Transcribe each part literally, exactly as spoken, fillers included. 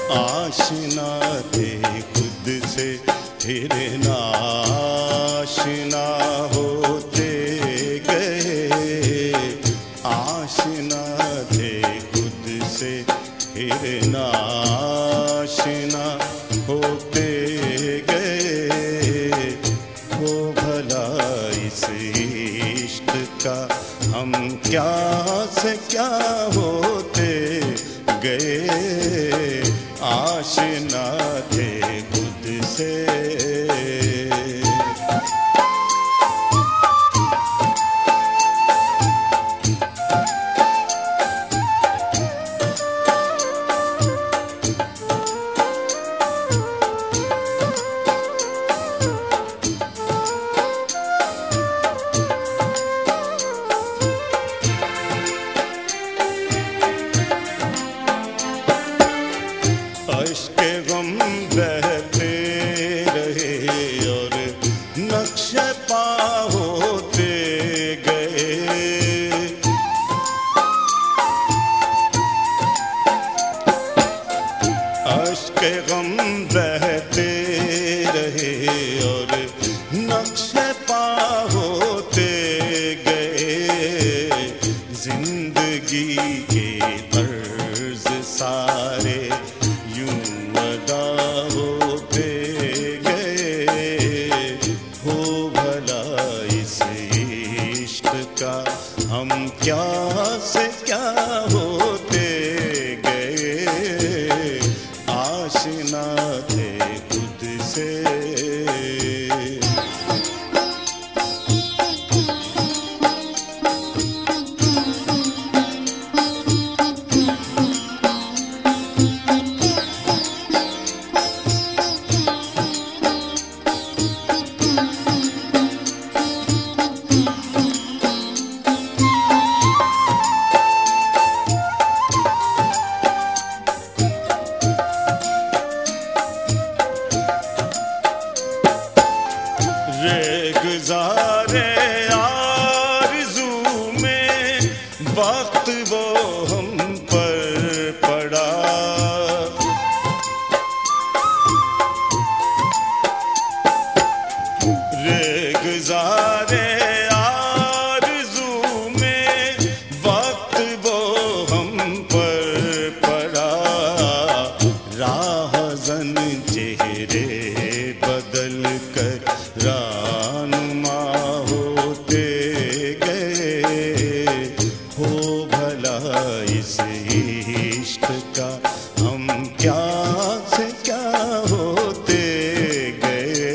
आशना थे खुद से फिर नाशना होते गए। आशना थे खुद से फिर नाशना होते गए। वो भला इस इश्क का हम क्या से क्या होते गए। आशना थे खुद से। अश्के गम बहते रहे और नक्शे पा होते गए। अश्के गम बहते रहे और नक्शे पा होते गए। जिंदगी के तर्ज सारे यूं अदा होते गए। हो भला इस इश्क का हम क्या से क्या होते गए। आशना थे खुद से। गुज़ारे आरज़ू में वक्त वो हम पर पड़ा। रे गुज़ारे आरज़ू में वक्त वो हम पर पड़ा। राहज़न चेहरे बदल कर रानुमा होते गए। हो भला इस इश्क का हम क्या से क्या होते गए।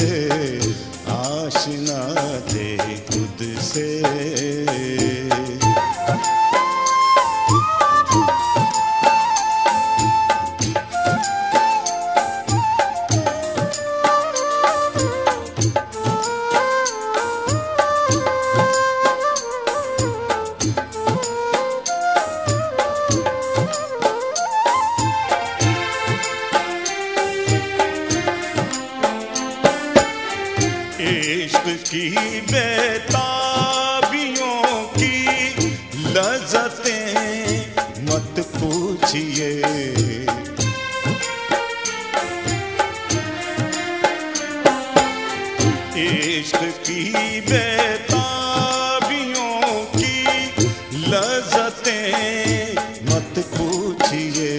आशना थे खुद से। इश्क की बेताबियों की लज़्ज़तें मत पूछिए। इश्क की बेताबियों की लज़्ज़तें मत पूछिए।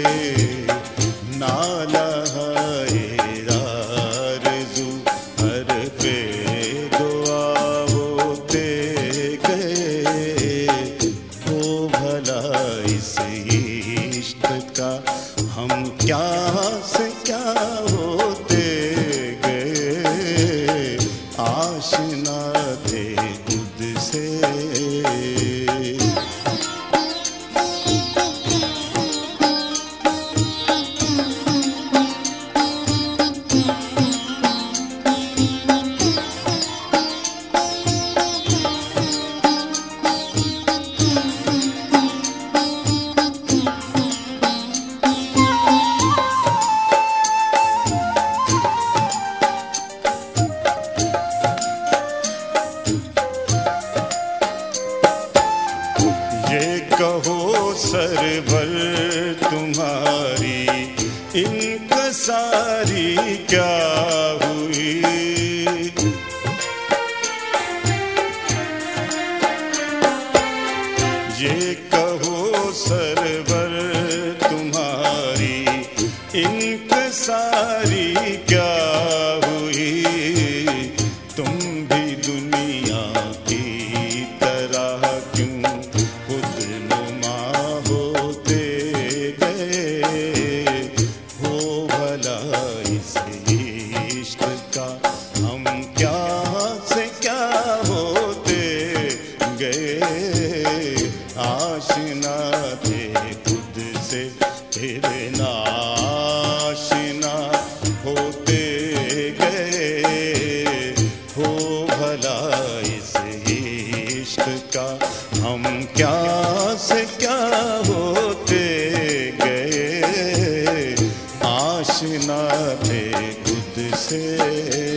नाला है आरज़ू हर पे दुआ होते गए। हो भला इस इश्क का हम क्या से क्या होते गए। आशना थे खुद से। कहो सरवर तुम्हारी इंकसारी क्या हुई। ये कहो सरवर तुम्हारी इंकसारी क्या हुई। तुम भी दुनिया की तरह क्यों खुद नुमा होते गए। हो भला इस इश्क का हम क्या से क्या होते गए। आशिना थे खुद से फिर नाशिना होते गए। हो भला इस इश्क का हम क्या से क्या होते गए। आशिना थे खुद से